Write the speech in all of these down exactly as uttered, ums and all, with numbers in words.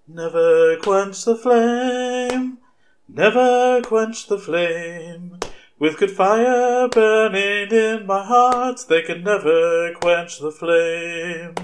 Never quench the flame, never quench the flame. With good fire burning in my heart, they can never quench the flame.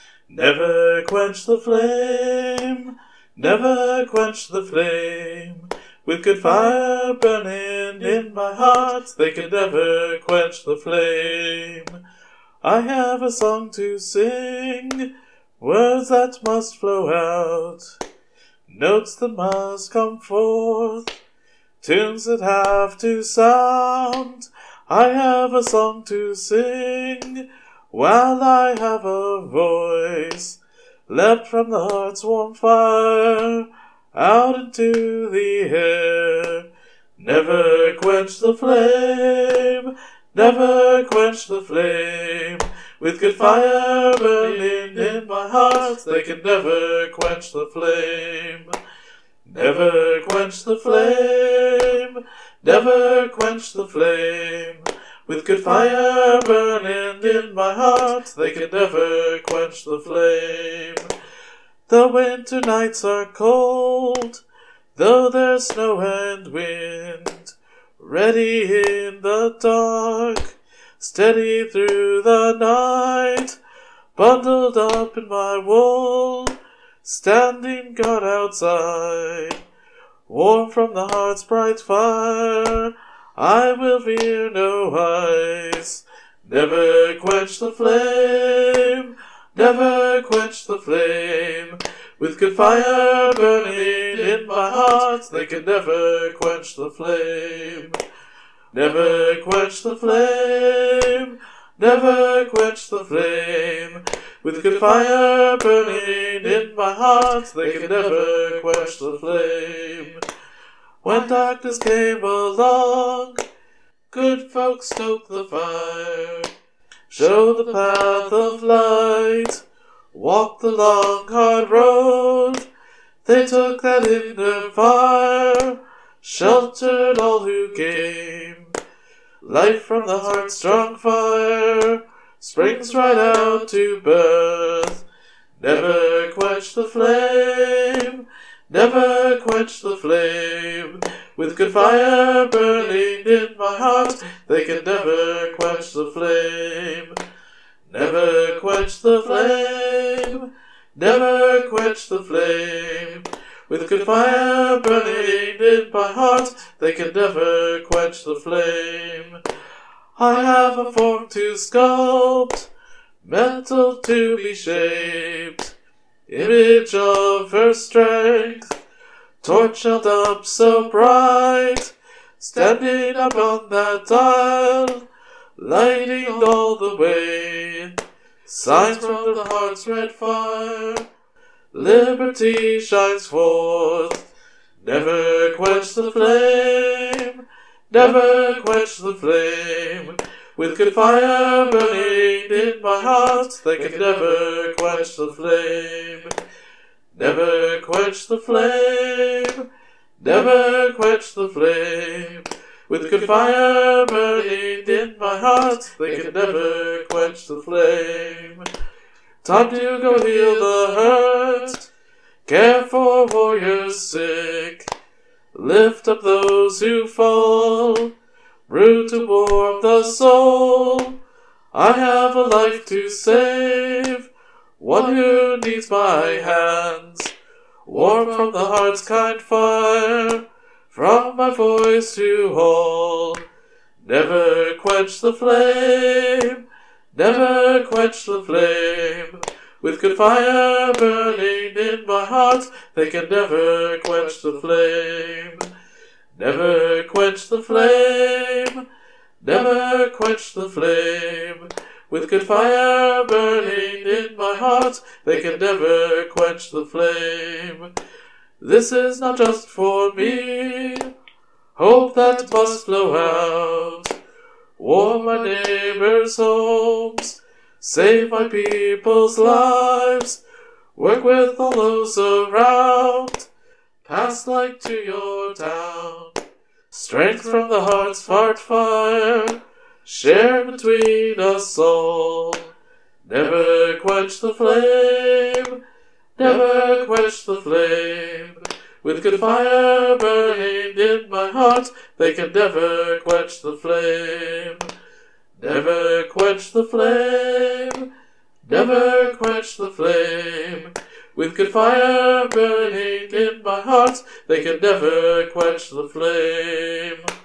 Never quench the flame, never quench the flame. With good fire burning in my heart, they can never quench the flame. I have a song to sing, words that must flow out, notes that must come forth, tunes that have to sound. I have a song to sing, while I have a voice, leapt from the heart's warm fire, out into the air. Never quench the flame, never quench the flame. With good fire burning in my heart, they can never quench the flame. Never quench the flame, never quench the flame. With good fire burning in my heart, they can never quench the flame. The winter nights are cold, though there's snow and wind. Ready in the dark, steady through the night, bundled up in my wool, standing guard outside. Warm from the heart's bright fire, I will fear no ice. Never quench the flame, never quench the flame. With good fire burning in my heart, they can never quench the flame. Never quench the flame, never quench the flame. With good fire burning in my heart, they can never quench the flame. When darkness came along, good folks stoked the fire, showed the path of light, walked the long hard road. They took that inner fire, sheltered all who came. Life from the heart's strong fire springs right out to birth. Never quench the flame, never quench the flame. With good fire burning in my heart, they can never quench the flame. Never quench the flame, never quench the flame. With good fire burning in my heart, they can never quench the flame. I have a form to sculpt, metal to be shaped, image of her strength, torch held up so bright, standing up on that dial, lighting all the way. Signs from the heart's red fire, liberty shines forth. Never quench the flame, never quench the flame. With good fire burning in my heart, they can never quench the flame. Never quench the flame, never quench the flame. With good fire burning in my heart, they can never quench the flame. Time to go heal the hurt, care for warriors sick, lift up those who fall, brew to warm the soul. I have a life to save, one who needs my hands, warm from the heart's kind fire, from my voice to all. Never quench the flame, never quench the flame. With good fire burning in my heart, they can never quench the flame. Never quench the flame, never quench the flame. With good fire burning in my heart, they can never quench the flame. This is not just for me, hope that must flow out. Warm my neighbors' homes, save my people's lives, work with all those around, pass light to your town. Strength from the heart's heart fire, share between us all. Never quench the flame, never quench the flame. With good fire burning in my heart, they can never quench the flame. Never quench the flame, never quench the flame. With good fire burning in my heart, they can never quench the flame.